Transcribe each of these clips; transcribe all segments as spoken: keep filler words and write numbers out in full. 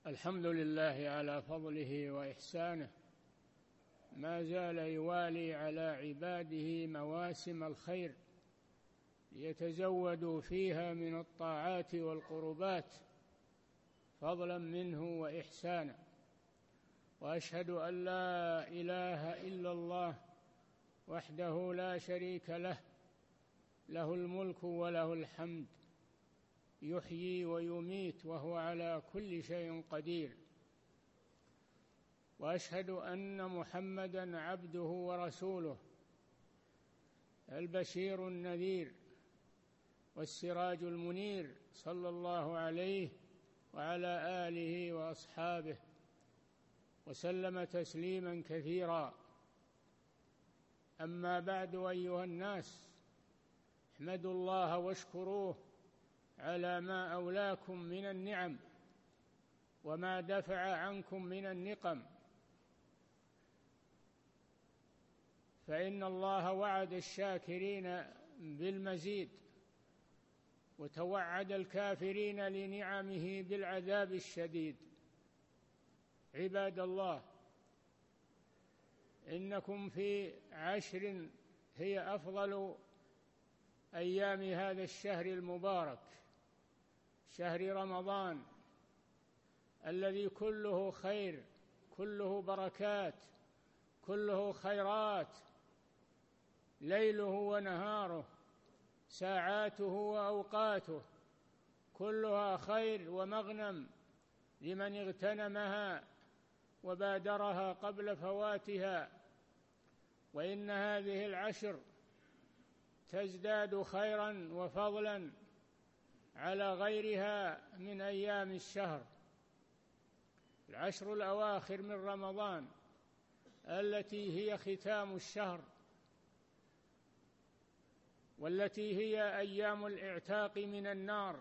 الحمد لله على فضله وإحسانه، ما زال يوالي على عباده مواسم الخير ليتزودوا فيها من الطاعات والقربات فضلا منه وإحسانا. وأشهد أن لا إله إلا الله وحده لا شريك له، له الملك وله الحمد، يحيي ويميت وهو على كل شيء قدير. وأشهد أن محمدًا عبده ورسوله، البشير النذير والسراج المنير، صلى الله عليه وعلى آله وأصحابه وسلم تسليمًا كثيرا. أما بعد، أيها الناس، احمدوا الله واشكروه على ما أولاكم من النعم وما دفع عنكم من النقم، فإن الله وعد الشاكرين بالمزيد وتوعد الكافرين لنعمه بالعذاب الشديد. عباد الله، إنكم في عشر هي أفضل أيام هذا الشهر المبارك، شهر رمضان الذي كله خير، كله بركات، كله خيرات، ليله ونهاره، ساعاته وأوقاته كلها خير ومغنم لمن اغتنمها وبادرها قبل فواتها. وإن هذه العشر تزداد خيرا وفضلا على غيرها من أيام الشهر. العشر الأواخر من رمضان التي هي ختام الشهر، والتي هي أيام الاعتاق من النار،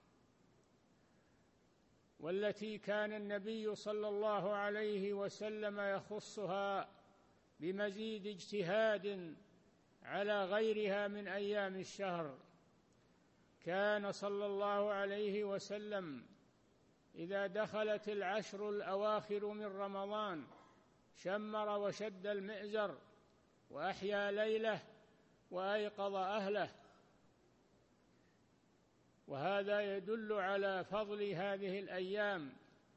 والتي كان النبي صلى الله عليه وسلم يخصها بمزيد اجتهاد على غيرها من أيام الشهر. كان صلى الله عليه وسلم إذا دخلت العشر الأواخر من رمضان شمر وشد المئزر وأحيا ليله وأيقظ أهله، وهذا يدل على فضل هذه الأيام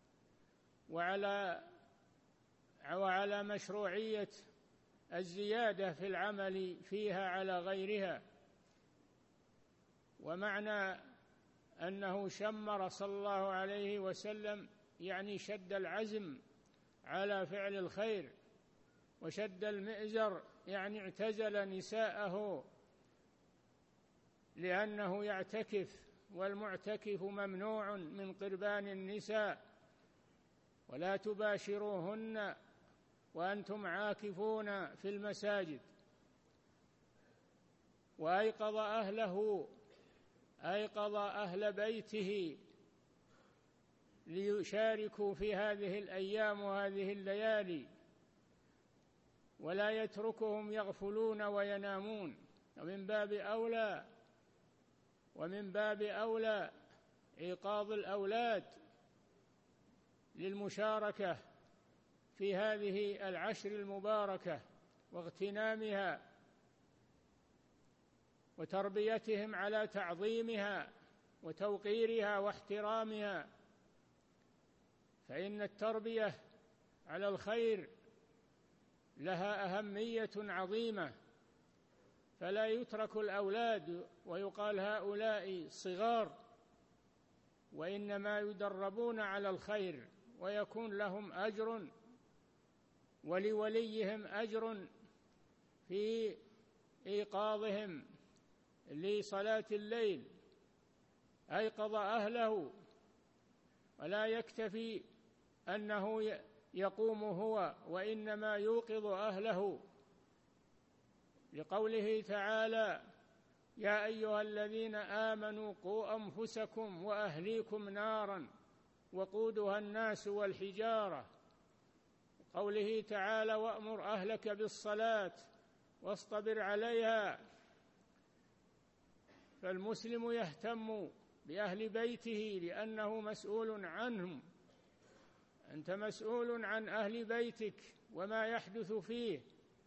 وعلى وعلى مشروعية الزيادة في العمل فيها على غيرها. ومعنى أنه شمر صلى الله عليه وسلم يعني شد العزم على فعل الخير، وشد المئزر يعني اعتزل نساءه لأنه يعتكف، والمعتكف ممنوع من قربان النساء، ولا تباشروهن وأنتم عاكفون في المساجد. وأيقظ أهله، أيقظ أهل بيته ليشاركوا في هذه الأيام وهذه الليالي، ولا يتركهم يغفلون وينامون. ومن باب أولى ومن باب أولى إيقاظ الأولاد للمشاركة في هذه العشر المباركة واغتنامها وتربيتهم على تعظيمها وتوقيرها واحترامها، فإن التربية على الخير لها أهمية عظيمة، فلا يترك الأولاد ويقال هؤلاء صغار، وإنما يدربون على الخير ويكون لهم أجر ولوليهم أجر في إيقاظهم لصلاة الليل. أيقظ أهله، ولا يكتفي أنه يقوم هو، وإنما يوقظ أهله، لقوله تعالى: يا أيها الذين آمنوا قوا أنفسكم وأهليكم نارا وقودها الناس والحجارة. قوله تعالى: وأمر أهلك بالصلاة واصطبر عليها. فالمسلم يهتم بأهل بيته لأنه مسؤول عنهم أنت مسؤول عن أهل بيتك وما يحدث فيه،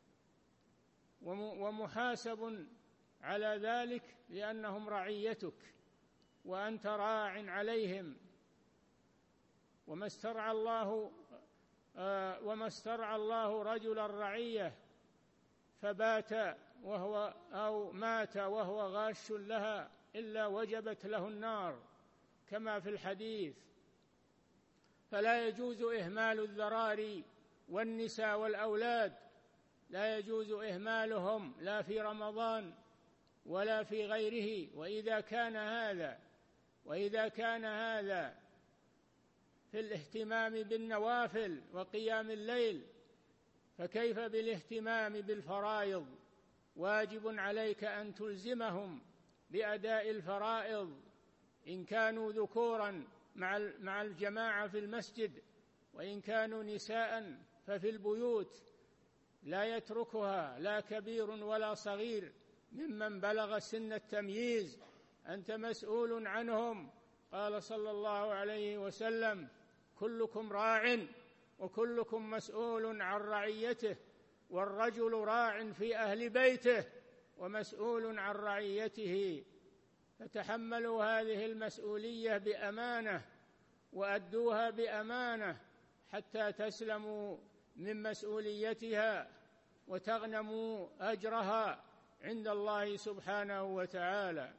ومحاسب على ذلك لأنهم رعيتك وأنت راع عليهم. وما استرعى الله وما استرعى الله رجل الرعية فبات وهو أو مات وهو غاش لها إلا وجبت له النار كما في الحديث. فلا يجوز إهمال الذراري والنساء والأولاد، لا يجوز إهمالهم لا في رمضان ولا في غيره. وإذا كان هذا وإذا كان هذا في الاهتمام بالنوافل وقيام الليل، فكيف بالاهتمام بالفرائض؟ واجب عليك أن تلزمهم بأداء الفرائض إن كانوا ذكورا مع الجماعة في المسجد، وإن كانوا نساء ففي البيوت، لا يتركها لا كبير ولا صغير ممن بلغ سن التمييز، أنت مسؤول عنهم. قال صلى الله عليه وسلم: كلكم راع وكلكم مسؤول عن رعيته، والرجل راع في أهل بيته ومسؤول عن رعيته. فتحملوا هذه المسؤولية بأمانة وأدوها بأمانة حتى تسلموا من مسؤوليتها وتغنموا أجرها عند الله سبحانه وتعالى.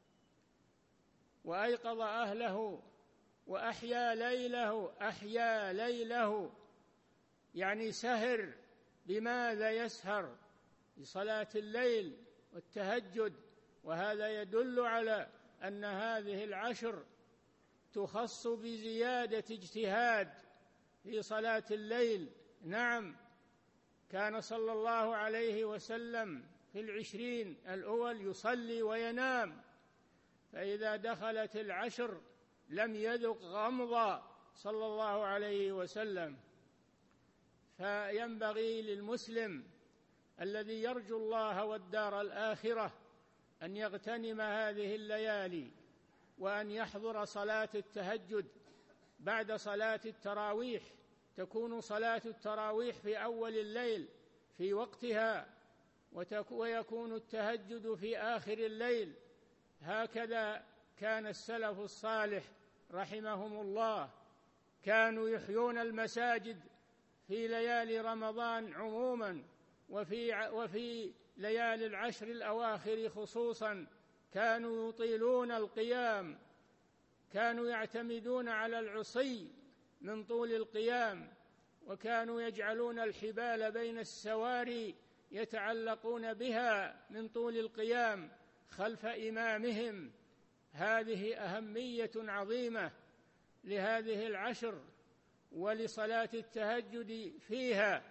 وأيقظ أهله وأحيا ليله. أحيا ليله يعني سهر. بماذا يسهر؟ بصلاة الليل والتهجد. وهذا يدل على أن هذه العشر تخص بزيادة اجتهاد في صلاة الليل. نعم، كان صلى الله عليه وسلم في العشرين الأول يصلي وينام، فإذا دخلت العشر لم يذق غمضا صلى الله عليه وسلم. فينبغي للمسلم الذي يرجو الله والدار الآخرة أن يغتنم هذه الليالي، وأن يحضر صلاة التهجد بعد صلاة التراويح. تكون صلاة التراويح في أول الليل في وقتها، ويكون التهجد في آخر الليل. هكذا كان السلف الصالح رحمهم الله، كانوا يحيون المساجد في ليالي رمضان عموما، وفي وفي ليالي العشر الأواخر خصوصا كانوا يطيلون القيام، كانوا يعتمدون على العصي من طول القيام، وكانوا يجعلون الحبال بين السواري يتعلقون بها من طول القيام خلف إمامهم. هذه أهمية عظيمة لهذه العشر ولصلاة التهجد فيها،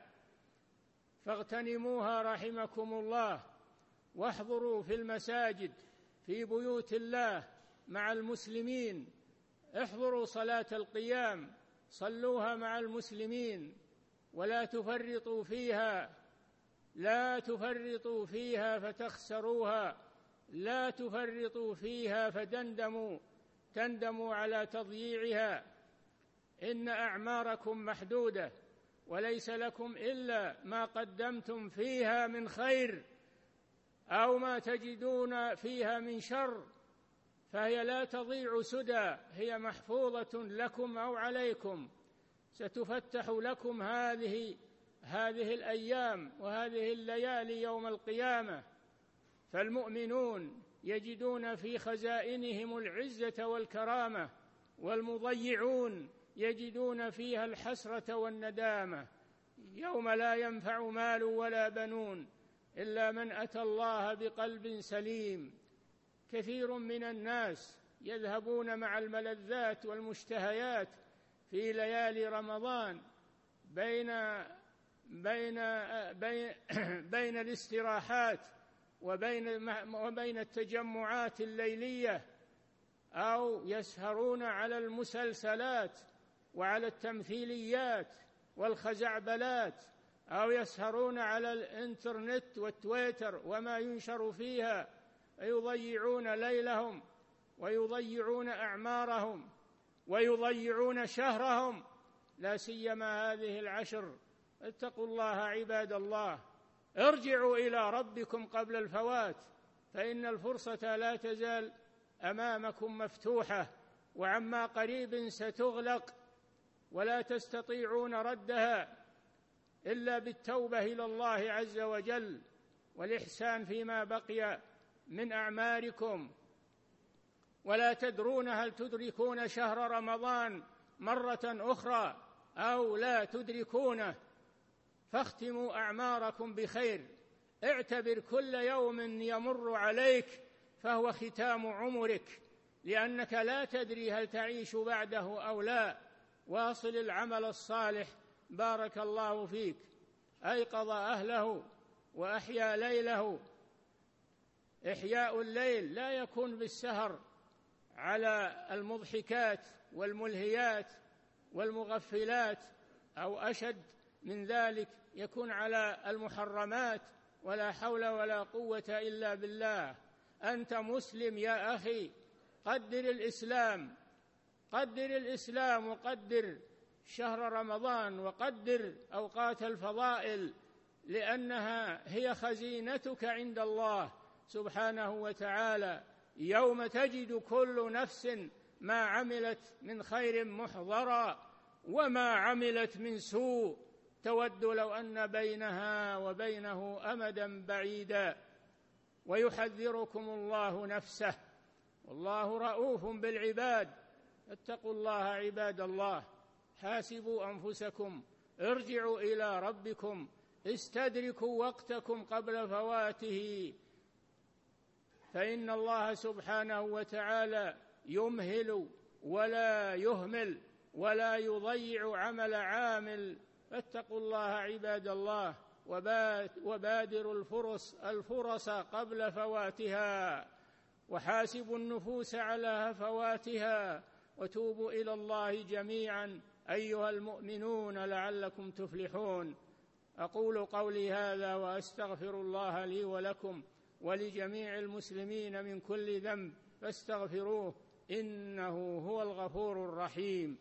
فاغتنموها رحمكم الله، واحضروا في المساجد في بيوت الله مع المسلمين. احضروا صلاة القيام، صلوها مع المسلمين، ولا تفرطوا فيها، لا تفرطوا فيها فتخسروها، لا تفرطوا فيها فتندموا تندموا على تضييعها. إن أعماركم محدودة، وليس لكم إلا ما قدمتم فيها من خير أو ما تجدون فيها من شر، فهي لا تضيع سدى، هي محفوظة لكم أو عليكم. ستفتح لكم هذه هذه الأيام وهذه الليالي يوم القيامة. فالمؤمنون يجدون في خزائنهم العزة والكرامة، والمضيعون يجدون فيها الحسرة والندامة. يوم لا ينفع مال ولا بنون إلا من أتى الله بقلب سليم. كثير من الناس يذهبون مع الملذات والمشتهيات في ليالي رمضان بين بين بين, بين الاستراحات وبين وبين التجمعات الليلية، أو يسهرون على المسلسلات وعلى التمثيليات والخزعبلات، أو يسهرون على الإنترنت والتويتر وما ينشر فيها، يضيعون ليلهم ويضيعون أعمارهم ويضيعون شهرهم لا سيما هذه العشر. اتقوا الله عباد الله، ارجعوا إلى ربكم قبل الفوات، فإن الفرصة لا تزال أمامكم مفتوحة، وعما قريب ستغلق ولا تستطيعون ردها إلا بالتوبة إلى الله عز وجل والإحسان فيما بقي من أعماركم. ولا تدرون هل تدركون شهر رمضان مرة أخرى أو لا تدركونه، فاختموا أعماركم بخير. اعتبر كل يوم يمر عليك فهو ختام عمرك، لأنك لا تدري هل تعيش بعده أو لا. واصل العمل الصالح بارك الله فيك. أيقظ أهله وأحيا ليله. إحياء الليل لا يكون بالسهر على المضحكات والملهيات والمغفلات، أو أشد من ذلك يكون على المحرمات، ولا حول ولا قوة إلا بالله. أنت مسلم يا أخي، قدر الإسلام، قدر الإسلام وقدر شهر رمضان وقدر أوقات الفضائل، لأنها هي خزينتك عند الله سبحانه وتعالى. يوم تجد كل نفس ما عملت من خير محضرا وما عملت من سوء، تود لو أن بينها وبينه أمدا بعيدا. ويحذركم الله نفسه والله رؤوف بالعباد. اتقوا الله عباد الله، حاسبوا أنفسكم، ارجعوا إلى ربكم، استدركوا وقتكم قبل فواته، فإن الله سبحانه وتعالى يمهل ولا يهمل ولا يضيع عمل عامل. فاتقوا الله عباد الله، وبادروا الفرص الفرص قبل فواتها، وحاسبوا النفوس على هفواتها، وتوبوا إلى الله جميعا أيها المؤمنون لعلكم تفلحون. أقول قولي هذا وأستغفر الله لي ولكم ولجميع المسلمين من كل ذنب، فاستغفروه إنه هو الغفور الرحيم.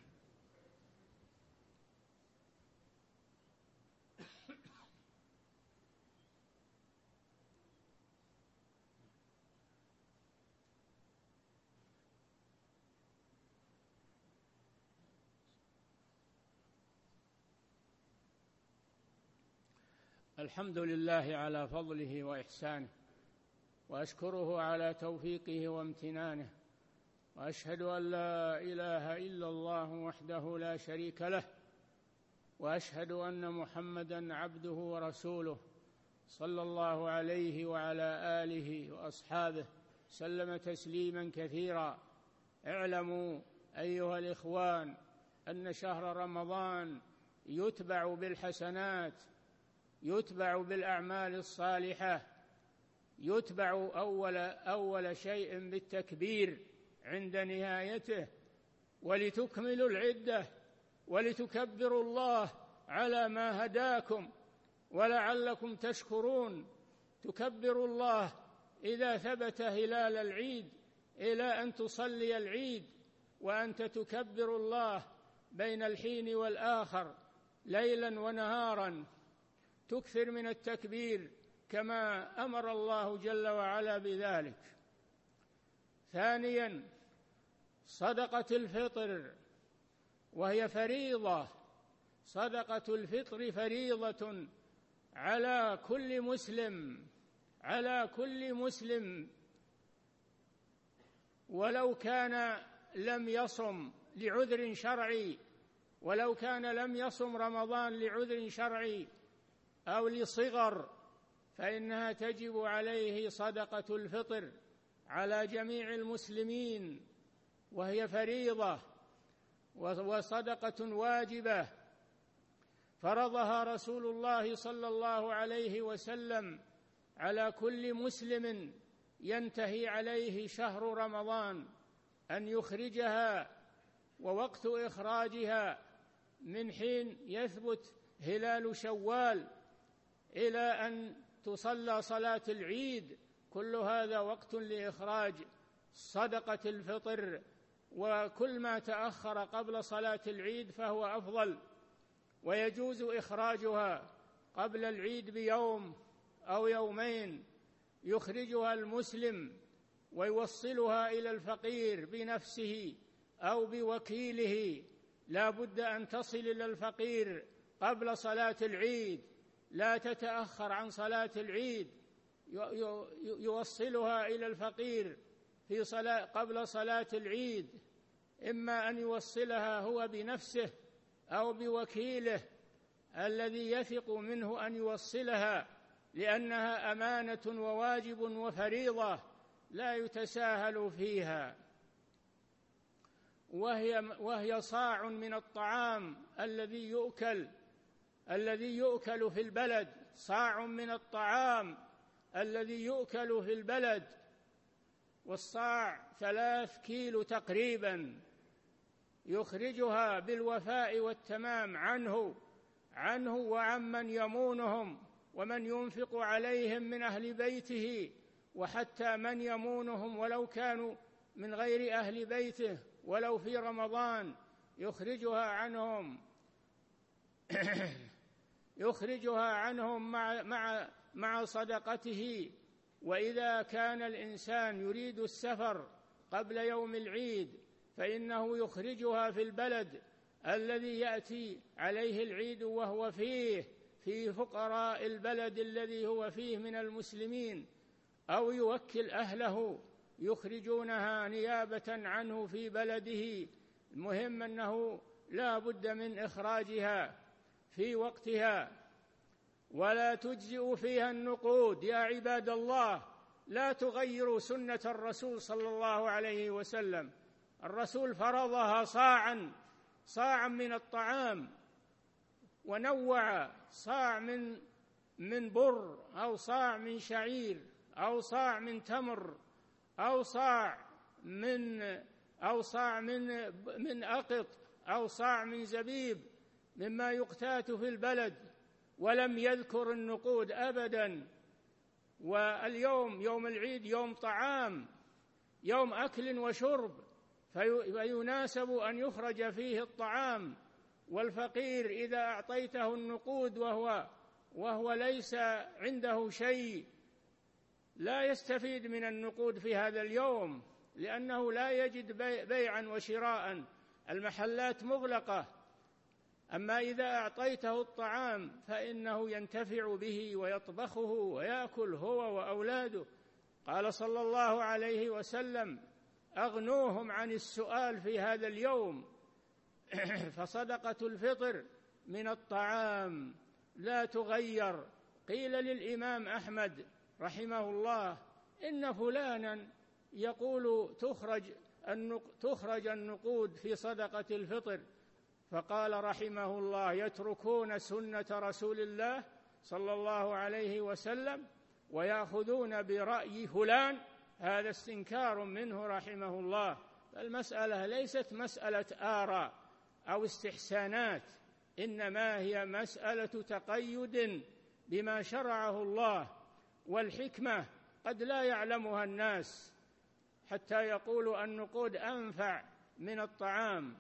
الحمد لله على فضله وإحسانه، وأشكره على توفيقه وامتنانه، وأشهد أن لا إله إلا الله وحده لا شريك له، وأشهد أن محمدًا عبده ورسوله صلى الله عليه وعلى آله وأصحابه سلم تسليمًا كثيرا. اعلموا أيها الإخوان أن شهر رمضان يتبع بالحسنات، يتبع بالأعمال الصالحة، يتبع أول, أول شيء بالتكبير عند نهايته، ولتكملوا العدة ولتكبروا الله على ما هداكم ولعلكم تشكرون. تكبروا الله إذا ثبت هلال العيد إلى أن تصلي العيد، وأنت تكبر الله بين الحين والآخر ليلا ونهارا. تكثر من التكبير كما أمر الله جل وعلا بذلك. ثانيا، صدقة الفطر، وهي فريضة. صدقة الفطر فريضة على كل مسلم، على كل مسلم، ولو كان لم يصم لعذر شرعي، ولو كان لم يصم رمضان لعذر شرعي أو لصغر، فإنها تجب عليه صدقة الفطر على جميع المسلمين، وهي فريضة وصدقة واجبة فرضها رسول الله صلى الله عليه وسلم على كل مسلم ينتهي عليه شهر رمضان أن يخرجها، ووقت إخراجها من حين يثبت هلال شوال إلى أن تصلى صلاة العيد، كل هذا وقت لإخراج صدقة الفطر وكل ما تأخر قبل صلاة العيد فهو أفضل، ويجوز إخراجها قبل العيد بيوم أو يومين، يخرجها المسلم ويوصلها إلى الفقير بنفسه أو بوكيله. لا بد أن تصل إلى الفقير قبل صلاة العيد، لا تتأخر عن صلاة العيد، يوصلها إلى الفقير في صلاة قبل صلاة العيد، إما أن يوصلها هو بنفسه أو بوكيله الذي يثق منه أن يوصلها، لأنها أمانة وواجب وفريضة لا يتساهل فيها. وهي, وهي صاع من الطعام الذي يؤكل الذي يؤكل في البلد، صاع من الطعام الذي يؤكل في البلد، والصاع ثلاث كيلو تقريبا، يخرجها بالوفاء والتمام عنه عنه وعمن يمونهم ومن ينفق عليهم من أهل بيته، وحتى من يمونهم ولو كانوا من غير أهل بيته ولو في رمضان يخرجها عنهم يخرجها عنهم مع مع مع صدقته. وإذا كان الإنسان يريد السفر قبل يوم العيد فإنه يخرجها في البلد الذي يأتي عليه العيد وهو فيه في فقراء البلد الذي هو فيه من المسلمين، أو يوكل أهله يخرجونها نيابة عنه في بلده. المهم أنه لا بد من إخراجها في وقتها، ولا تجزئ فيها النقود. يا عباد الله، لا تغيروا سنة الرسول صلى الله عليه وسلم. الرسول فرضها صاعا صاعا من الطعام، ونوع صاع من من بر أو صاع من شعير أو صاع من تمر أو صاع من أو صاع من من أقط أو صاع من زبيب مما يقتات في البلد، ولم يذكر النقود أبدا. واليوم يوم العيد يوم طعام، يوم أكل وشرب، فيناسب أن يخرج فيه الطعام. والفقير إذا أعطيته النقود وهو وهو ليس عنده شيء لا يستفيد من النقود في هذا اليوم، لأنه لا يجد بيعا وشراء، المحلات مغلقة. أما إذا أعطيته الطعام فإنه ينتفع به ويطبخه ويأكل هو وأولاده. قال صلى الله عليه وسلم: أغنوهم عن السؤال في هذا اليوم. فصدقة الفطر من الطعام لا تغير. قيل للإمام أحمد رحمه الله: إن فلانا يقول تخرج تخرج النقود في صدقة الفطر، فقال رحمه الله: يتركون سنة رسول الله صلى الله عليه وسلم ويأخذون برأي فلان. هذا استنكار منه رحمه الله. المسألة ليست مسألة آراء أو استحسانات، إنما هي مسألة تقيد بما شرعه الله، والحكمة قد لا يعلمها الناس حتى يقولوا النقود أنفع من الطعام.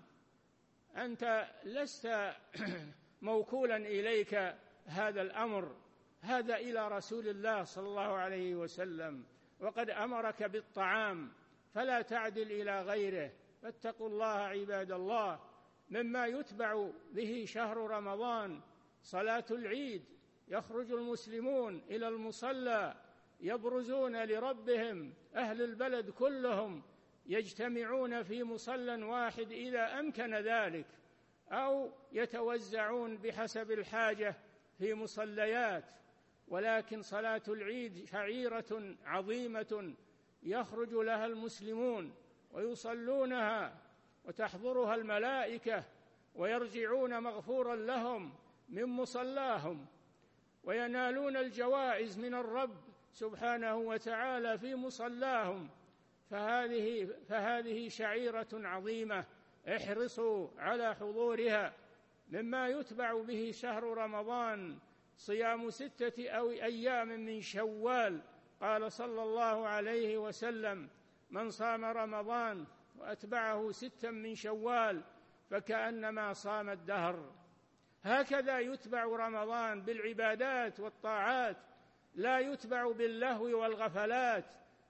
أنت لست موكولا إليك هذا الأمر، هذا إلى رسول الله صلى الله عليه وسلم، وقد أمرك بالطعام فلا تعدل إلى غيره. فاتقوا الله عباد الله. مما يتبع به شهر رمضان صلاة العيد، يخرج المسلمون إلى المصلى يبرزون لربهم، أهل البلد كلهم يجتمعون في مصلى واحد إذا أمكن ذلك، أو يتوزعون بحسب الحاجة في مصليات. ولكن صلاة العيد شعيرة عظيمة يخرج لها المسلمون ويصلونها وتحضرها الملائكة ويرجعون مغفورا لهم من مصلاهم، وينالون الجوائز من الرب سبحانه وتعالى في مصلاهم. فهذه فهذه شعيرة عظيمة، احرصوا على حضورها. مما يتبع به شهر رمضان صيام ستة أو أيام من شوال. قال صلى الله عليه وسلم: من صام رمضان وأتبعه ستا من شوال فكأنما صام الدهر. هكذا يتبع رمضان بالعبادات والطاعات، لا يتبع باللهو والغفلات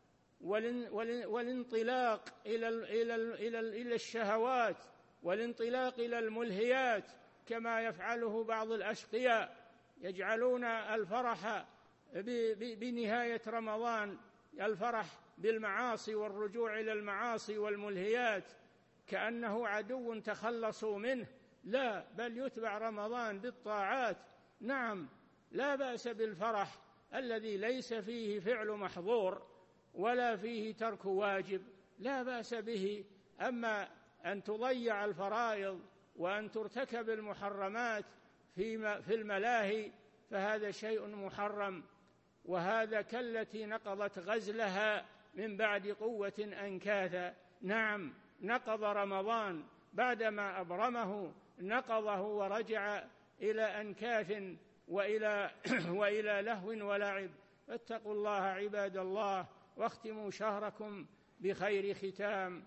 والانطلاق إلى إلى إلى إلى الشهوات والانطلاق إلى الملهيات كما يفعله بعض الأشقياء، يجعلون الفرح بنهاية رمضان الفرح بالمعاصي والرجوع إلى المعاصي والملهيات كأنه عدو تخلصوا منه. لا، بل يتبع رمضان بالطاعات. نعم، لا بأس بالفرح الذي ليس فيه فعل محظور ولا فيه ترك واجب، لا بأس به. أما أن تضيع الفرائض وأن ترتكب المحرمات في الملاهي فهذا شيء محرم، وهذا كالتي نقضت غزلها من بعد قوة أنكاثا. نعم، نقض رمضان بعدما أبرمه، نقضه ورجع إلى أنكاث وإلى, وإلى لهو ولعب. فاتقوا الله عباد الله، واختموا شهركم بخير ختام.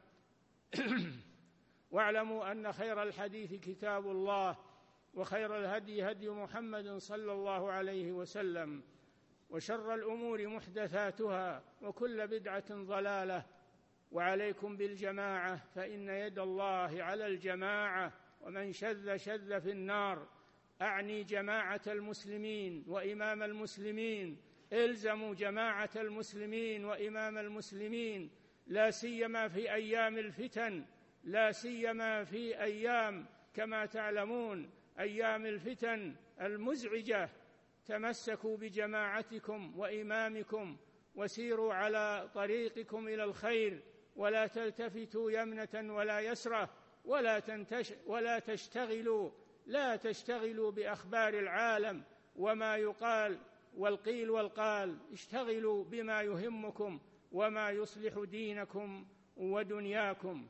واعلموا أن خير الحديث كتاب الله، وخير الهدي هدي محمد صلى الله عليه وسلم، وشر الأمور محدثاتها، وكل بدعة ضلالة. وعليكم بالجماعة، فإن يد الله على الجماعة، ومن شذ شذ في النار. أعني جماعة المسلمين وإمام المسلمين، إلزموا جماعة المسلمين وإمام المسلمين، لا سيما في أيام الفتن، لا سيما في أيام كما تعلمون أيام الفتن المزعجة. تمسكوا بجماعتكم وإمامكم وسيروا على طريقكم إلى الخير، ولا تلتفتوا يمنة ولا يسرة، ولا, تنتش ولا تشتغلوا لا تشتغلوا بأخبار العالم وما يقال والقيل والقال، اشتغلوا بما يهمكم وما يصلح دينكم ودنياكم.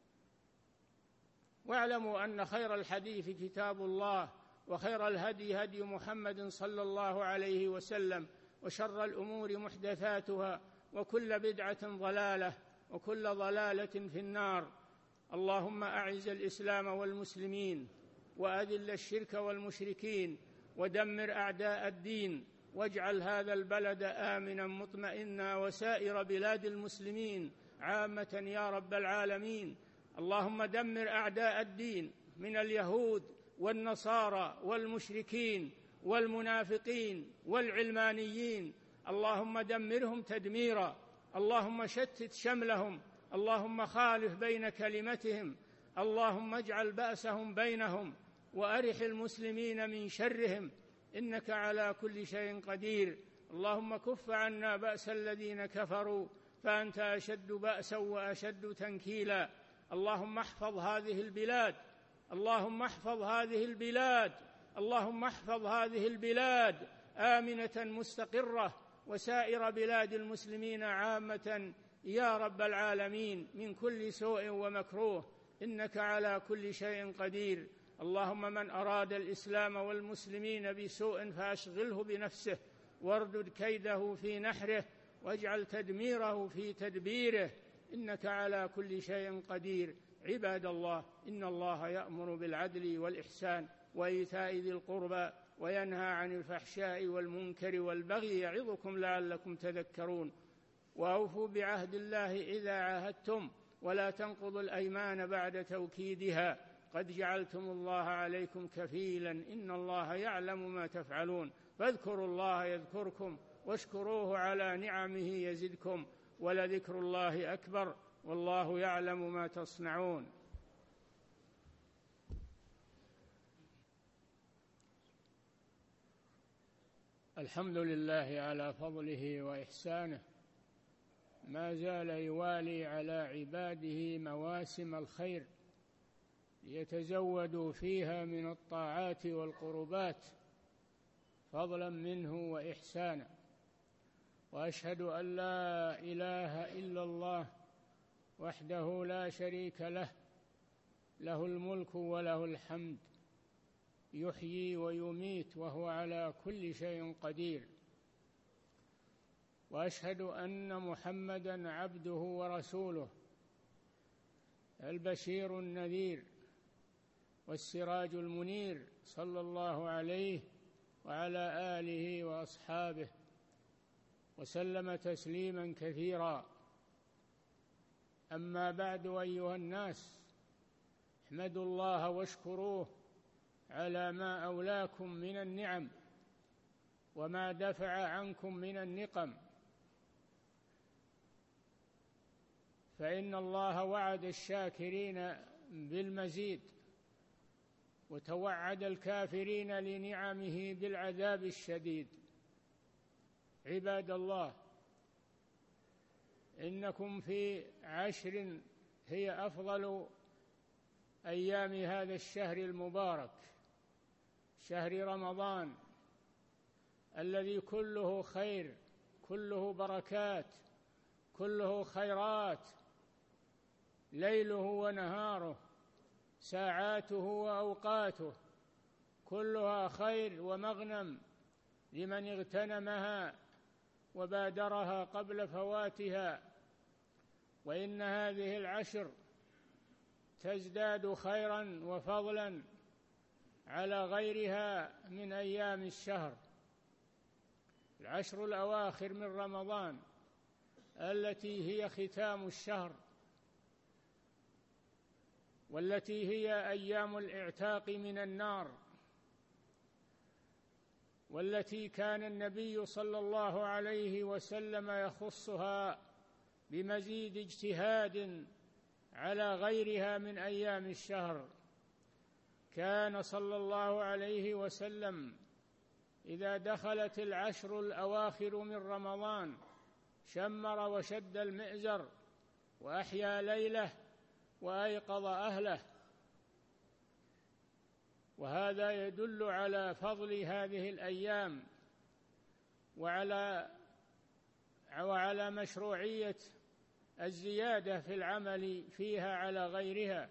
واعلموا أن خير الحديث كتاب الله، وخير الهدي هدي محمد صلى الله عليه وسلم، وشر الأمور محدثاتها، وكل بدعة ضلالة، وكل ضلالة في النار. اللهم أعز الإسلام والمسلمين، وأذل الشرك والمشركين، ودمر أعداء الدين، واجعل هذا البلد آمنا مطمئنا، وسائر بلاد المسلمين عامة يا رب العالمين. اللهم دمر أعداء الدين من اليهود والنصارى والمشركين والمنافقين والعلمانيين، اللهم دمرهم تدميرا. اللهم شتت شملهم، اللهم خالف بين كلمتهم، اللهم اجعل بأسهم بينهم، وأرح المسلمين من شرهم، إنك على كل شيء قدير. اللهم كف عنا بأس الذين كفروا، فأنت أشد بأسا وأشد تنكيلا. اللهم احفظ هذه البلاد، اللهم احفظ هذه البلاد، اللهم احفظ هذه البلاد آمنة مستقرة، وسائر بلاد المسلمين عامة يا رب العالمين، من كل سوء ومكروه، إنك على كل شيء قدير. اللهم من أراد الإسلام والمسلمين بسوء فأشغله بنفسه، واردد كيده في نحره، واجعل تدميره في تدبيره، إنك على كل شيء قدير. عباد الله، إن الله يأمر بالعدل والإحسان وإيتاء ذي القربى، وينهى عن الفحشاء والمنكر والبغي، يعظكم لعلكم تذكرون. وأوفوا بعهد الله إذا عاهدتم، ولا تنقضوا الأيمان بعد توكيدها، قد جعلتم الله عليكم كفيلا، إن الله يعلم ما تفعلون. فاذكروا الله يذكركم، واشكروه على نعمه يزدكم، ولذكر الله أكبر، والله يعلم ما تصنعون. الحمد لله على فضله وإحسانه، ما زال يوالي على عباده مواسم الخير ليتزودوا فيها من الطاعات والقربات فضلا منه وإحسانا. وأشهد أن لا إله إلا الله وحده لا شريك له، له الملك وله الحمد، يحيي ويميت وهو على كل شيء قدير. وأشهد أن محمدًا عبده ورسوله، البشير النذير والسراج المنير، صلى الله عليه وعلى آله وأصحابه وسلم تسليما كثيرا. أما بعد، أيها الناس، احمدوا الله واشكروه على ما أولاكم من النعم وما دفع عنكم من النقم، فإن الله وعد الشاكرين بالمزيد وتوعد الكافرين لنعمه بالعذاب الشديد. عباد الله، إنكم في عشر هي أفضل أيام هذا الشهر المبارك، شهر رمضان الذي كله خير، كله بركات، كله خيرات، ليله ونهاره، ساعاته وأوقاته كلها خير ومغنم لمن اغتنمها وبادرها قبل فواتها. وإن هذه العشر تزداد خيرا وفضلا على غيرها من أيام الشهر. العشر الأواخر من رمضان التي هي ختام الشهر، والتي هي أيام الاعتاق من النار، والتي كان النبي صلى الله عليه وسلم يخصها بمزيد اجتهاد على غيرها من أيام الشهر. كان صلى الله عليه وسلم إذا دخلت العشر الأواخر من رمضان شمر وشد المئزر وأحيا ليله وأيقظ أهله، وهذا يدل على فضل هذه الأيام وعلى وعلى مشروعية الزيادة في العمل فيها على غيرها.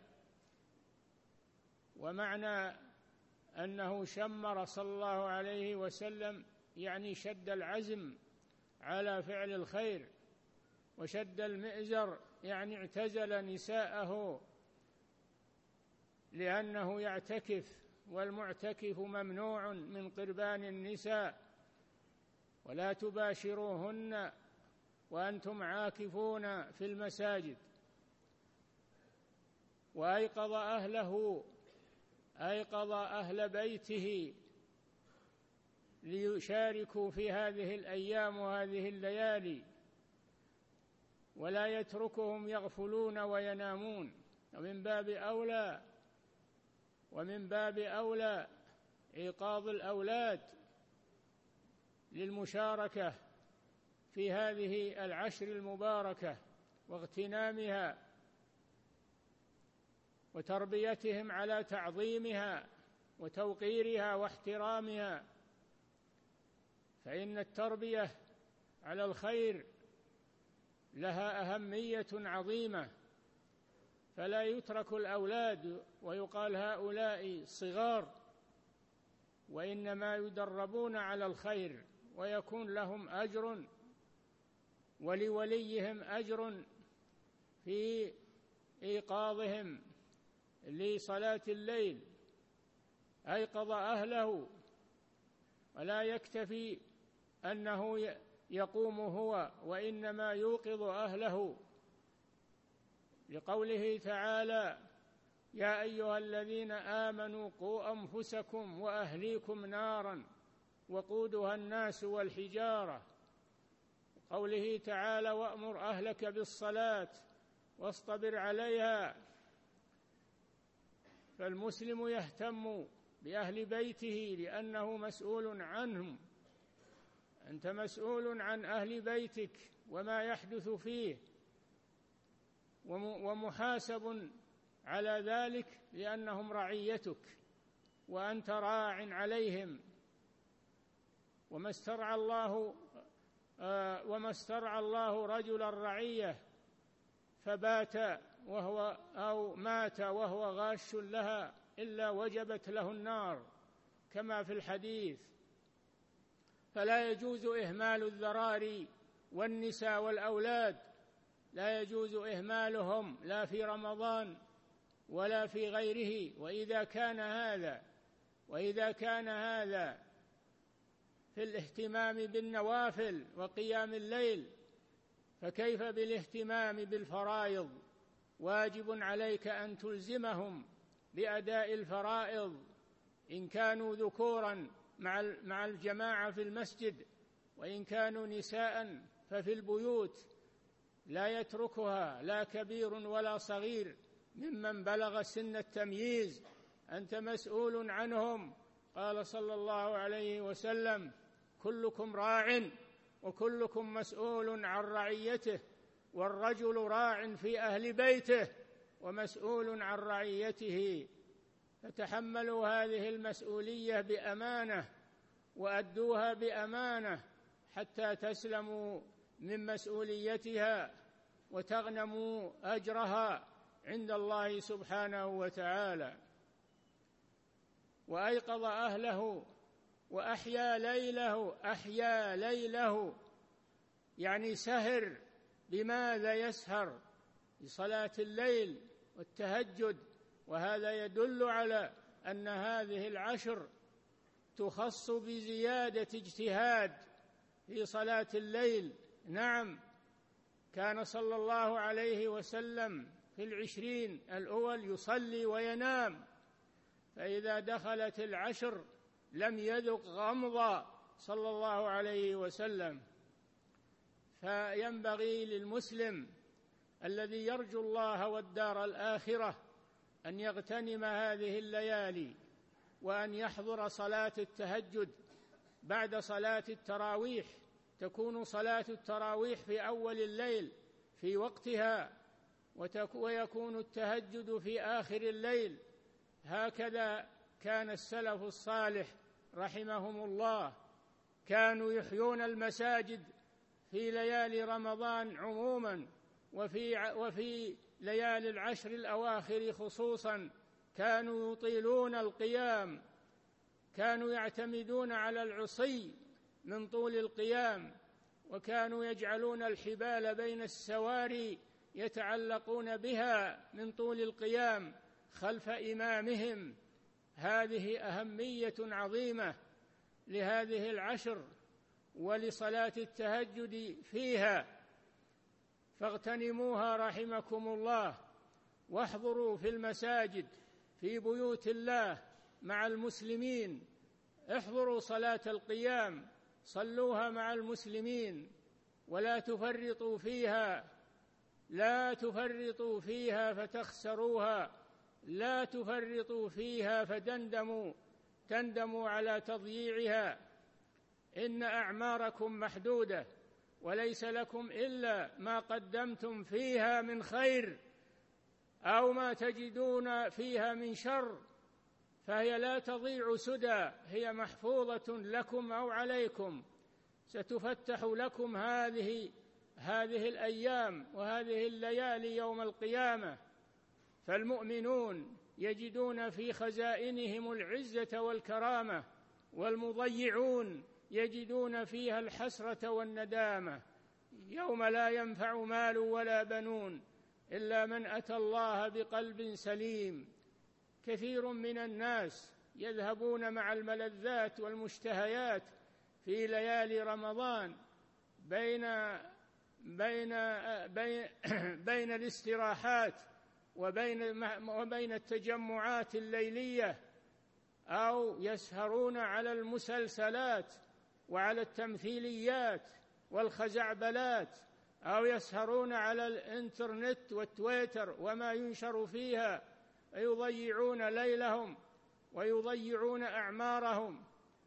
ومعنى أنه شمر صلى الله عليه وسلم يعني شد العزم على فعل الخير، وشد المئزر يعني اعتزل نساءه لأنه يعتكف، والمعتكف ممنوع من قربان النساء، ولا تباشروهن وأنتم عاكفون في المساجد. وأيقظ أهله، أيقظ أهل بيته ليشاركوا في هذه الأيام وهذه الليالي، ولا يتركهم يغفلون وينامون. ومن باب أولى ومن باب أولى إيقاظ الأولاد للمشاركة في هذه العشر المباركة واغتنامها وتربيتهم على تعظيمها وتوقيرها واحترامها، فإن التربية على الخير لها أهمية عظيمة، فلا يترك الأولاد ويقال هؤلاء صغار، وإنما يدربون على الخير ويكون لهم أجر ولوليهم أجر في إيقاظهم لصلاة الليل. أيقظ أهله، ولا يكتفي أنه يقوم هو، وإنما يوقظ أهله، لقوله تعالى: يا أيها الذين آمنوا قوا أنفسكم وأهليكم نارا وقودها الناس والحجارة. قوله تعالى: وأمر أهلك بالصلاة واصطبر عليها. فالمسلم يهتم بأهل بيته لأنه مسؤول عنهم. أنت مسؤول عن أهل بيتك وما يحدث فيه، ومحاسب على ذلك لأنهم رعيتك وأنت راع عليهم. وما استرعى الله وما استرعى الله رجل الرعية فبات وهو أو مات وهو غاش لها إلا وجبت له النار، كما في الحديث. فلا يجوز إهمال الذراري والنساء والأولاد لا يجوز إهمالهم لا في رمضان ولا في غيره. وإذا كان هذا وإذا كان هذا في الاهتمام بالنوافل وقيام الليل، فكيف بالاهتمام بالفرائض؟ واجب عليك أن تلزمهم بأداء الفرائض إن كانوا ذكورا مع الجماعة في المسجد، وإن كانوا نساء ففي البيوت، لا يتركها لا كبير ولا صغير ممن بلغ سن التمييز، أنت مسؤول عنهم. قال صلى الله عليه وسلم: كلكم راع وكلكم مسؤول عن رعيته، والرجل راع في أهل بيته ومسؤول عن رعيته. فتحملوا هذه المسؤولية بأمانة وأدوها بأمانة حتى تسلموا من مسؤوليتها وتغنموا أجرها عند الله سبحانه وتعالى. وأيقظ أهله وأحيا ليله. أحيا ليله يعني سهر. بماذا يسهر؟ بصلاة الليل والتهجد. وهذا يدل على أن هذه العشر تخص بزيادة اجتهاد في صلاة الليل. نعم، كان صلى الله عليه وسلم في العشرين الأول يصلي وينام، فإذا دخلت العشر لم يذق غمضا صلى الله عليه وسلم. فينبغي للمسلم الذي يرجو الله والدار الآخرة أن يغتنم هذه الليالي، وأن يحضر صلاة التهجد بعد صلاة التراويح. تكون صلاة التراويح في أول الليل في وقتها، ويكون التهجد في آخر الليل. هكذا كان السلف الصالح رحمهم الله، كانوا يحيون المساجد في ليالي رمضان عموما، وفي وفي ليالي العشر الأواخر خصوصا كانوا يطيلون القيام، كانوا يعتمدون على العصي من طول القيام، وكانوا يجعلون الحبال بين السواري يتعلقون بها من طول القيام خلف إمامهم. هذه أهمية عظيمة لهذه العشر ولصلاة التهجد فيها، فاغتنموها رحمكم الله، واحضروا في المساجد في بيوت الله مع المسلمين. احضروا صلاة القيام، صلوها مع المسلمين، ولا تفرطوا فيها، لا تفرطوا فيها فتخسروها، لا تفرطوا فيها فتندموا تندموا على تضييعها. إن أعماركم محدودة، وليس لكم إلا ما قدمتم فيها من خير أو ما تجدون فيها من شر، فهي لا تضيع سدى، هي محفوظة لكم أو عليكم. ستفتح لكم هذه هذه الأيام وهذه الليالي يوم القيامة. فالمؤمنون يجدون في خزائنهم العزة والكرامة، والمضيعون يجدون فيها الحسرة والندامة. يوم لا ينفع مال ولا بنون إلا من أتى الله بقلب سليم. كثير من الناس يذهبون مع الملذات والمشتهيات في ليالي رمضان بين بين بين, بين الاستراحات وبين وبين التجمعات الليلية، أو يسهرون على المسلسلات وعلى التمثيليات والخزعبلات، أو يسهرون على الإنترنت والتويتر وما ينشر فيها، ويضيعون ليلهم ويضيعون أعمارهم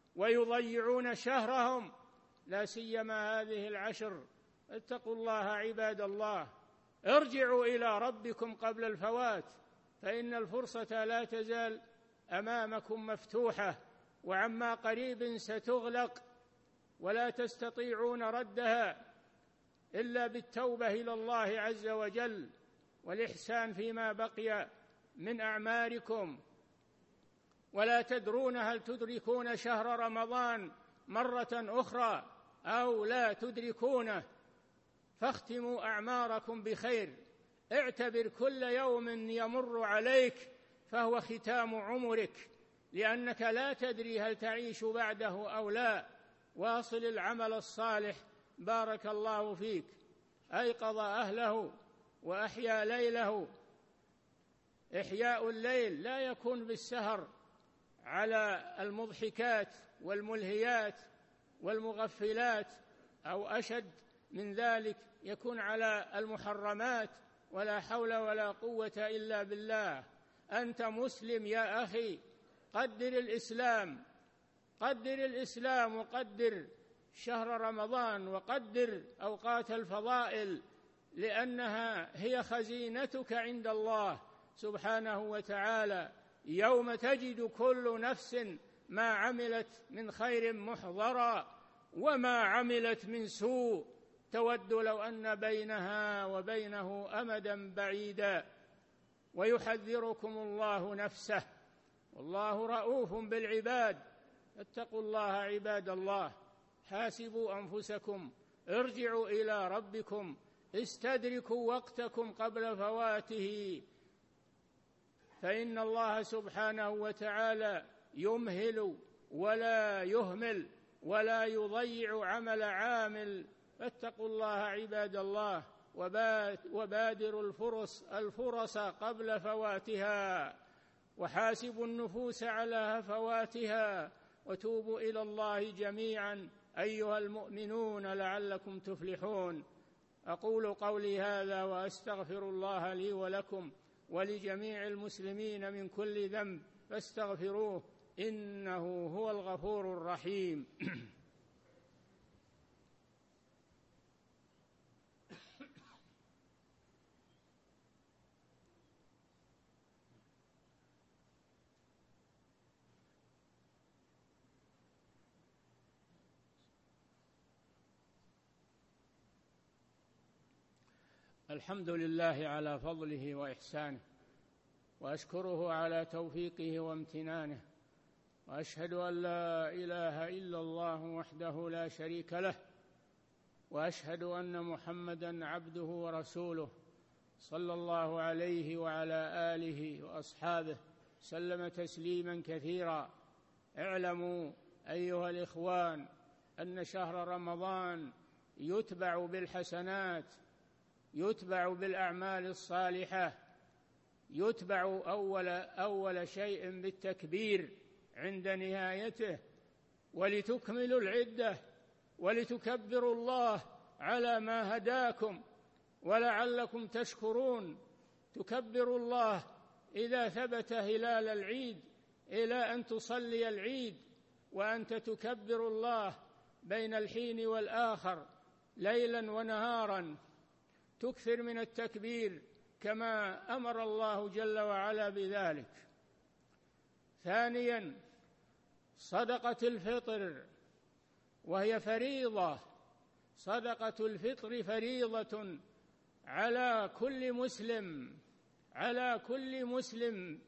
ويضيعون شهرهم، لا سيما هذه العشر. اتقوا الله عباد الله، ارجعوا إلى ربكم قبل الفوات، فإن الفرصة لا تزال أمامكم مفتوحة، وعما قريب ستغلق ولا تستطيعون ردها إلا بالتوبة إلى الله عز وجل والإحسان فيما بقي من أعماركم. ولا تدرون هل تدركون شهر رمضان مرة أخرى أو لا تدركونه، فاختموا أعماركم بخير. اعتبر كل يوم يمر عليك فهو ختام عمرك، لأنك لا تدري هل تعيش بعده أو لا. واصل العمل الصالح بارك الله فيك. أيقظ أهله وأحيا ليله. إحياء الليل لا يكون بالسهر على المضحكات والملهيات والمغفلات، أو أشد من ذلك يكون على المحرمات، ولا حول ولا قوة إلا بالله. أنت مسلم يا أخي، قدر الإسلام، قدر الإسلام وقدر شهر رمضان وقدر أوقات الفضائل، لأنها هي خزينتك عند الله سبحانه وتعالى. يوم تجد كل نفس ما عملت من خير محضرا وما عملت من سوء تود لو أن بينها وبينه أمدا بعيدا. ويحذركم الله نفسه والله رؤوف بالعباد. اتقوا الله عباد الله، حاسبوا أنفسكم، ارجعوا إلى ربكم، استدركوا وقتكم قبل فواته، فإن الله سبحانه وتعالى يمهل ولا يهمل ولا يضيع عمل عامل. فاتقوا الله عباد الله، وبادروا الفرص الفرص قبل فواتها، وحاسبوا النفوس على هفواتها، وتوبوا إلى الله جميعا أيها المؤمنون لعلكم تفلحون. أقول قولي هذا وأستغفر الله لي ولكم ولجميع المسلمين من كل ذنب فاستغفروه إنه هو الغفور الرحيم. الحمد لله على فضله وإحسانه، وأشكره على توفيقه وامتنانه، وأشهد أن لا إله إلا الله وحده لا شريك له، وأشهد أن محمدًا عبده ورسوله صلى الله عليه وعلى آله وأصحابه سلم تسليمًا كثيرا. اعلموا أيها الإخوان أن شهر رمضان يتبع بالحسنات، يتبع بالأعمال الصالحة، يتبع أول, أول شيء بالتكبير عند نهايته، ولتكملوا العدة ولتكبروا الله على ما هداكم ولعلكم تشكرون. تكبروا الله إذا ثبت هلال العيد إلى أن تصلي العيد، وأنت تكبر الله بين الحين والآخر ليلا ونهارا. تكثر من التكبير كما أمر الله جل وعلا بذلك. ثانيا صدقة الفطر، وهي فريضة. صدقة الفطر فريضة على كل مسلم، على كل مسلم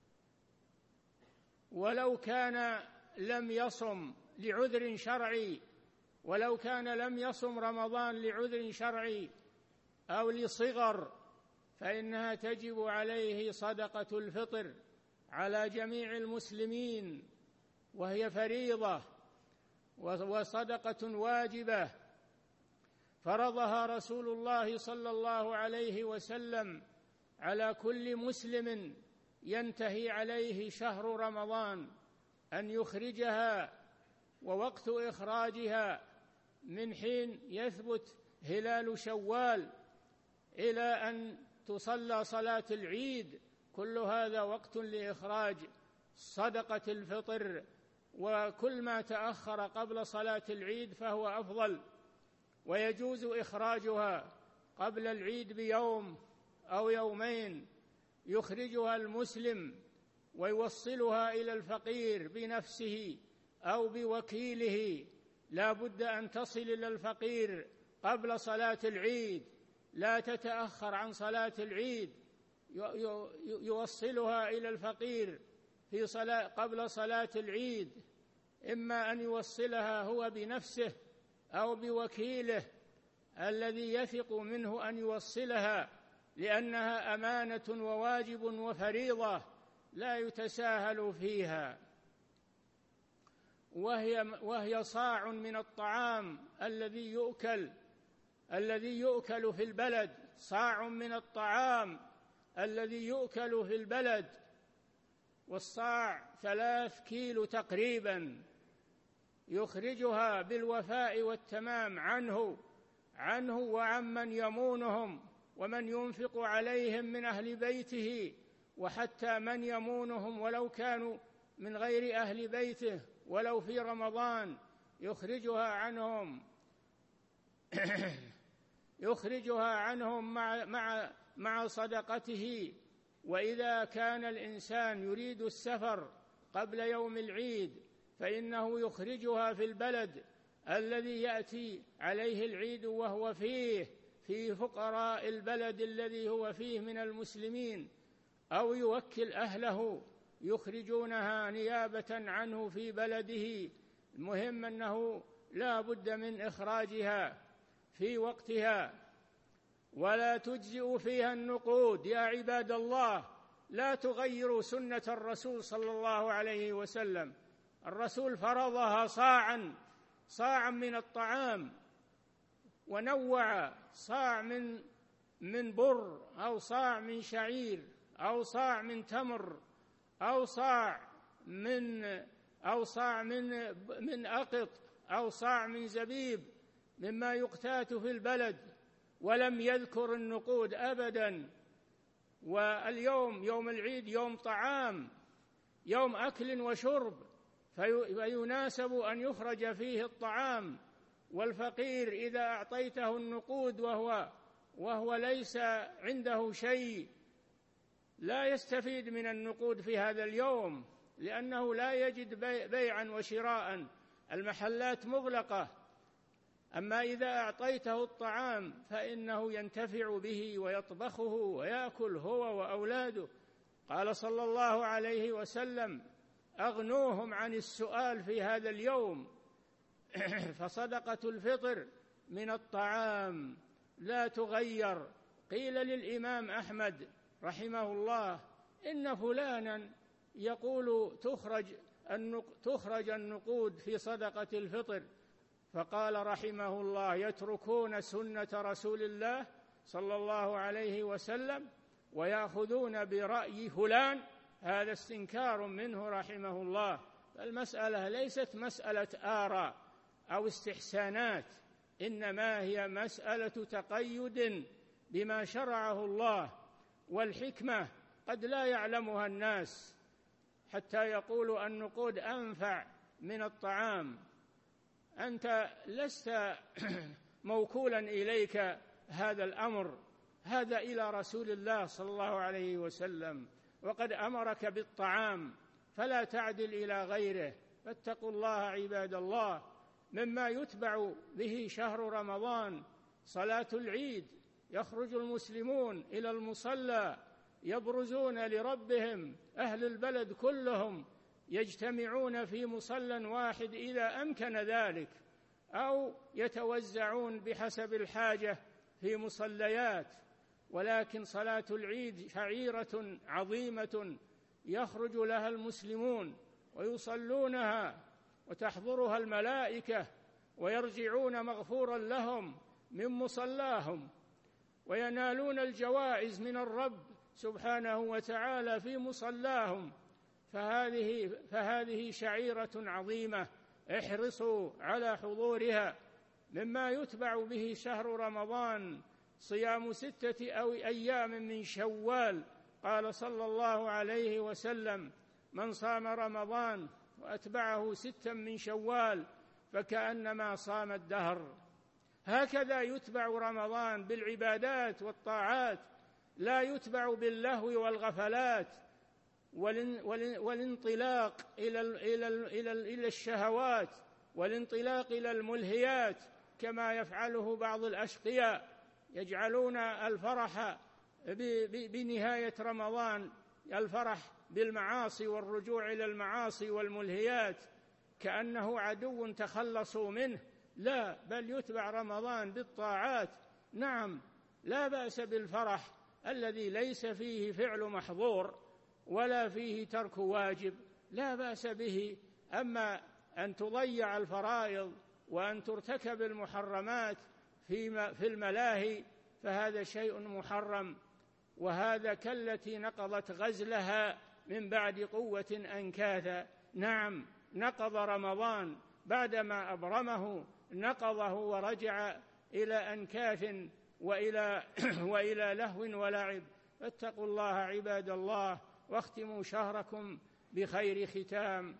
ولو كان لم يصم لعذر شرعي، ولو كان لم يصم رمضان لعذر شرعي أو لصغر، فإنها تجب عليه صدقة الفطر على جميع المسلمين، وهي فريضة وصدقة واجبة فرضها رسول الله صلى الله عليه وسلم على كل مسلم ينتهي عليه شهر رمضان أن يخرجها، ووقت إخراجها من حين يثبت هلال شوال إلى أن تصلى صلاة العيد، كل هذا وقت لإخراج صدقة الفطر، وكل ما تأخر قبل صلاة العيد فهو أفضل. ويجوز إخراجها قبل العيد بيوم أو يومين، يخرجها المسلم ويوصلها إلى الفقير بنفسه أو بوكيله. لا بد أن تصل إلى الفقير قبل صلاة العيد، لا تتأخر عن صلاة العيد، يوصلها إلى الفقير في صلاة قبل صلاة العيد، إما أن يوصلها هو بنفسه أو بوكيله الذي يثق منه أن يوصلها، لأنها أمانة وواجب وفريضة لا يتساهل فيها، وهي وهي صاع من الطعام الذي يؤكل الذي يؤكل في البلد، صاع من الطعام الذي يؤكل في البلد، والصاع ثلاث كيلو تقريبا، يخرجها بالوفاء والتمام عنه عنه وعمن يمونهم ومن ينفق عليهم من أهل بيته، وحتى من يمونهم ولو كانوا من غير أهل بيته ولو في رمضان يخرجها عنهم يخرجها عنهم مع مع مع صدقته. وإذا كان الإنسان يريد السفر قبل يوم العيد فإنه يخرجها في البلد الذي يأتي عليه العيد وهو فيه في فقراء البلد الذي هو فيه من المسلمين، أو يوكل أهله يخرجونها نيابة عنه في بلده. المهم أنه لا بد من إخراجها في وقتها، ولا تجزئ فيها النقود. يا عباد الله، لا تغيروا سنة الرسول صلى الله عليه وسلم. الرسول فرضها صاعا صاعا من الطعام، ونوع صاع من من بر، أو صاع من شعير، أو صاع من تمر، أو صاع من أو صاع من من أقط، أو صاع من زبيب، مما يقتات في البلد، ولم يذكر النقود أبدا. واليوم يوم العيد يوم طعام، يوم أكل وشرب، فيناسب أن يخرج فيه الطعام. والفقير إذا أعطيته النقود وهو وهو ليس عنده شيء لا يستفيد من النقود في هذا اليوم، لأنه لا يجد بيعا وشراء، المحلات مغلقة. أما إذا أعطيته الطعام فإنه ينتفع به ويطبخه ويأكل هو وأولاده. قال صلى الله عليه وسلم: أغنوهم عن السؤال في هذا اليوم. فصدقة الفطر من الطعام لا تغير. قيل للإمام أحمد رحمه الله: إن فلانا يقول تخرج تخرج النقود في صدقة الفطر، فقال رحمه الله: يتركون سنة رسول الله صلى الله عليه وسلم ويأخذون برأي فلان. هذا استنكار منه رحمه الله. المسألة ليست مسألة آراء أو استحسانات، إنما هي مسألة تقيد بما شرعه الله، والحكمة قد لا يعلمها الناس حتى يقولوا النقود أنفع من الطعام. أنت لست موكولا إليك هذا الأمر، هذا إلى رسول الله صلى الله عليه وسلم، وقد أمرك بالطعام فلا تعدل إلى غيره. فاتقوا الله عباد الله. مما يتبع به شهر رمضان صلاة العيد، يخرج المسلمون إلى المصلى يبرزون لربهم، أهل البلد كلهم يجتمعون في مصلى واحد إذا أمكن ذلك، أو يتوزعون بحسب الحاجة في مصليات. ولكن صلاة العيد شعيرة عظيمة يخرج لها المسلمون ويصلونها وتحضرها الملائكة، ويرجعون مغفورا لهم من مصلاهم، وينالون الجوائز من الرب سبحانه وتعالى في مصلاهم. فهذه فهذه شعيرة عظيمة، احرصوا على حضورها. مما يتبع به شهر رمضان صيام ستة أو أيام من شوال. قال صلى الله عليه وسلم: من صام رمضان وأتبعه ستا من شوال فكأنما صام الدهر. هكذا يتبع رمضان بالعبادات والطاعات، لا يتبع باللهو والغفلات والانطلاق إلى إلى الشهوات والانطلاق إلى الملهيات، كما يفعله بعض الأشقياء، يجعلون الفرح بنهاية رمضان الفرح بالمعاصي والرجوع إلى المعاصي والملهيات كأنه عدو تخلصوا منه. لا، بل يتبع رمضان بالطاعات. نعم، لا بأس بالفرح الذي ليس فيه فعل محظور ولا فيه ترك واجب، لا بأس به. أما أن تضيع الفرائض وأن ترتكب المحرمات في الملاهي فهذا شيء محرم، وهذا كالتي نقضت غزلها من بعد قوة أنكاثا. نعم، نقض رمضان بعدما أبرمه، نقضه ورجع إلى أنكاث وإلى, وإلى لهو ولعب. فاتقوا الله عباد الله، واختموا شهركم بخير ختام.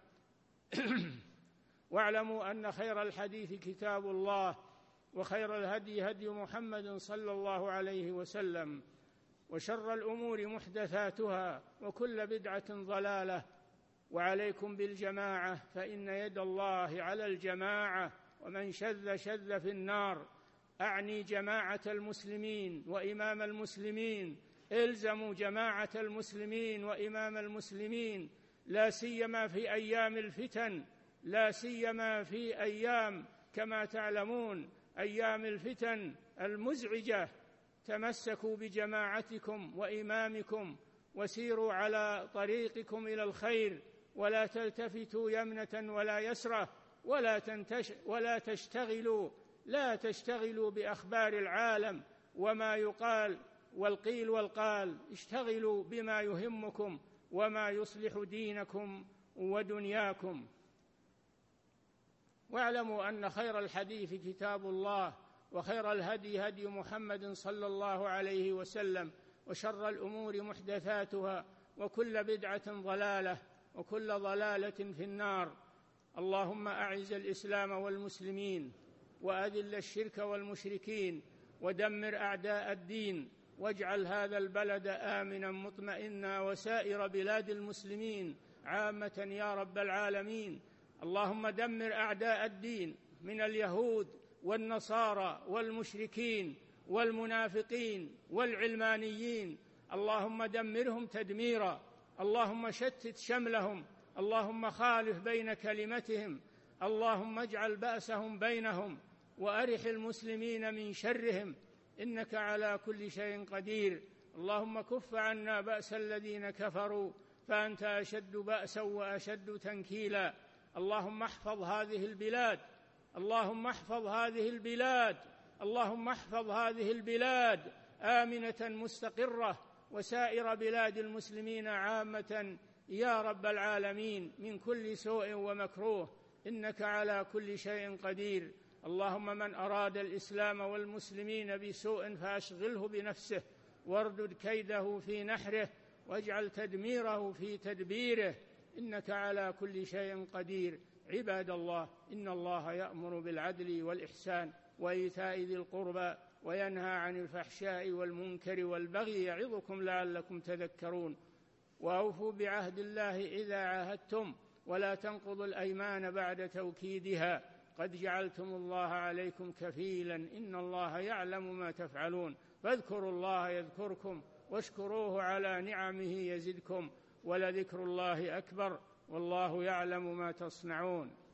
واعلموا أن خير الحديث كتاب الله، وخير الهدي هدي محمد صلى الله عليه وسلم، وشر الأمور محدثاتها، وكل بدعة ضلالة. وعليكم بالجماعة، فإن يد الله على الجماعة، ومن شذ شذ في النار. أعني جماعة المسلمين وإمام المسلمين، إلزموا جماعة المسلمين وإمام المسلمين، لا سيما في أيام الفتن، لا سيما في أيام كما تعلمون أيام الفتن المزعجة. تمسكوا بجماعتكم وإمامكم وسيروا على طريقكم إلى الخير، ولا تلتفتوا يمنة ولا يسرة، ولا, تنتش ولا تشتغلوا لا تشتغلوا بأخبار العالم وما يقال والقيل والقال، اشتغلوا بما يهمكم وما يصلح دينكم ودنياكم. واعلموا أن خير الحديث كتاب الله، وخير الهدي هدي محمد صلى الله عليه وسلم، وشر الأمور محدثاتها، وكل بدعة ضلالة، وكل ضلالة في النار. اللهم أعز الإسلام والمسلمين، وأذل الشرك والمشركين، ودمر أعداء الدين، واجعل هذا البلد آمنا مطمئنا، وسائر بلاد المسلمين عامة يا رب العالمين. اللهم دمر أعداء الدين من اليهود والنصارى والمشركين والمنافقين والعلمانيين، اللهم دمرهم تدميرا. اللهم شتت شملهم، اللهم خالف بين كلمتهم، اللهم اجعل بأسهم بينهم، وأرح المسلمين من شرهم، إنك على كل شيء قدير. اللهم كف عنا بأس الذين كفروا، فأنت أشد بأسا وأشد تنكيلا. اللهم احفظ هذه البلاد، اللهم احفظ هذه البلاد، اللهم احفظ هذه البلاد آمنة مستقرة، وسائر بلاد المسلمين عامة يا رب العالمين، من كل سوء ومكروه، إنك على كل شيء قدير. اللهم من أراد الإسلام والمسلمين بسوء فأشغله بنفسه، واردد كيده في نحره، واجعل تدميره في تدبيره، إنك على كل شيء قدير. عباد الله، إن الله يأمر بالعدل والإحسان وإيتاء ذي القربى، وينهى عن الفحشاء والمنكر والبغي، يعظكم لعلكم تذكرون. وأوفوا بعهد الله إذا عاهدتم، ولا تنقضوا الأيمان بعد توكيدها، قد جعلتم الله عليكم كفيلا، إن الله يعلم ما تفعلون. فاذكروا الله يذكركم، واشكروه على نعمه يزدكم، ولذكر الله أكبر، والله يعلم ما تصنعون.